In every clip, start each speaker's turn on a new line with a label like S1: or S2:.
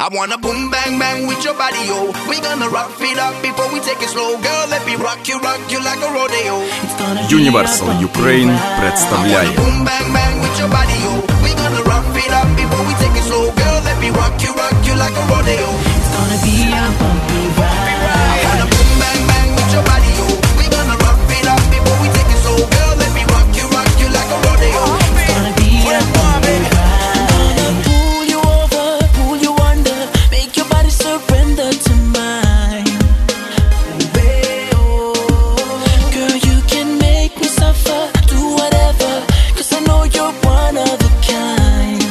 S1: I wanna boom bang bang with your body, yo. We gonna rock it up before we take it slow. Girl, let me rock you like a rodeo.
S2: Universal Ukraine представляет
S1: Boom bang bang with your body, yo. We gonna rock it up before we take it slow. Girl, let me rock you like a rodeo.
S3: It's gonna be a bumpy ride.
S1: I wanna boom bang bang with your body, yo. We gonna rock it up before we take it slow. Girl, let me rock you like a rodeo.
S3: It's gonna be a bumpy ride. Gonna pull you over, pull you under, make your body surrender to mine. Girl, you can make me suffer, do whatever, 'cause I know you're one of a kind.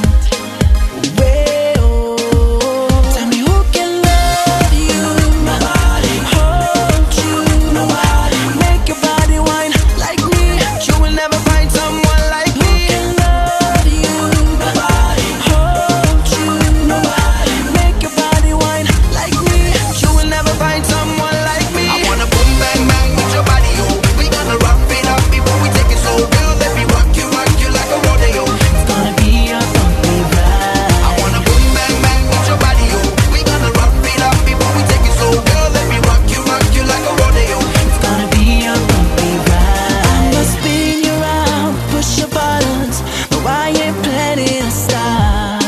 S3: Tell me who can love you, nobody, hold you, nobody, make your body whine like me.
S1: You will never find someone like me.
S3: Who can love you, nobody, hold you, nobody, make your body whine like me.
S1: You will never find someone like me. I wanna boom bang bang with your body, yo. We gonna rock it up before we take it slow. Girl, let me rock you like a rodeo.
S3: It's gonna be a bumpy ride.
S1: I wanna boom bang bang with your body, yo. We gonna rock it up before we take it slow. Girl, let me rock you like a rodeo.
S3: It's gonna be a bumpy ride. I'ma spin you around, push your buttons, but I ain't planning to stop.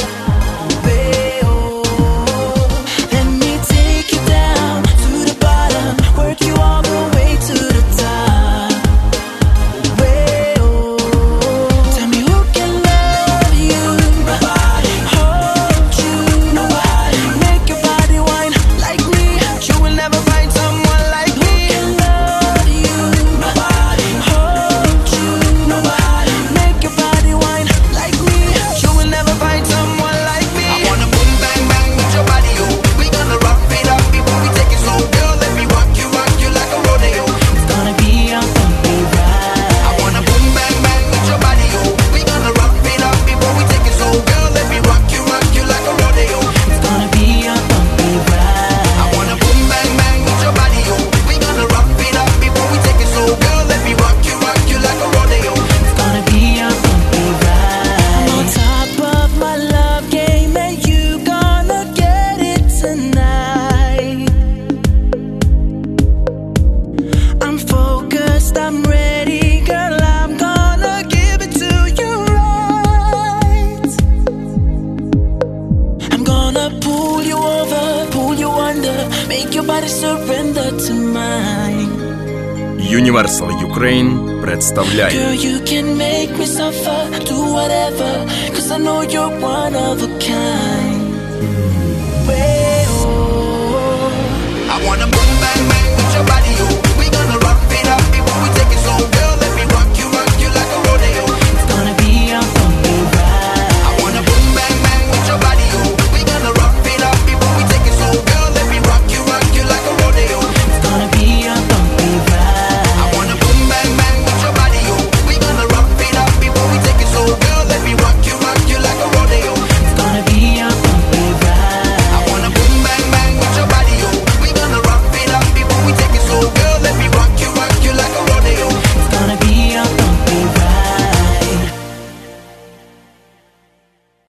S3: Let me take you down to the bottom, work you all the way to the top. Tell me who can love you, nobody, hold you, nobody, make your body whine like me.
S1: You will never find someone like me.
S3: Can love you, nobody, hold you, nobody, make your body whine like me.
S1: You will never find someone like me. I wanna boom bang bang with your body, yo. We gonna rock it up before we take it slow. Girl, let me rock you like a rodeo.
S3: It's gonna be a bumpy ride.
S1: I wanna boom bang bang with your body, yo. We gonna rock it up before we take it slow. Girl, let me rock you like a rodeo.
S3: It's gonna be a bumpy ride.
S1: I wanna boom bang bang with your body, yo. We gonna rock it up before we take it slow. Girl, let me rock you like a rodeo.
S3: It's gonna be a bumpy ride. I'm on top of my love game, and you gonna get it tonight. I'm focused, I'm ready, girl, I'm gonna give it to you right. I'm gonna pull you over, pull you under, make your body surrender to mine.
S2: Universal Ukraine представляет
S3: Girl, you can make me suffer, do whatever, 'cause I know you're one of a kind.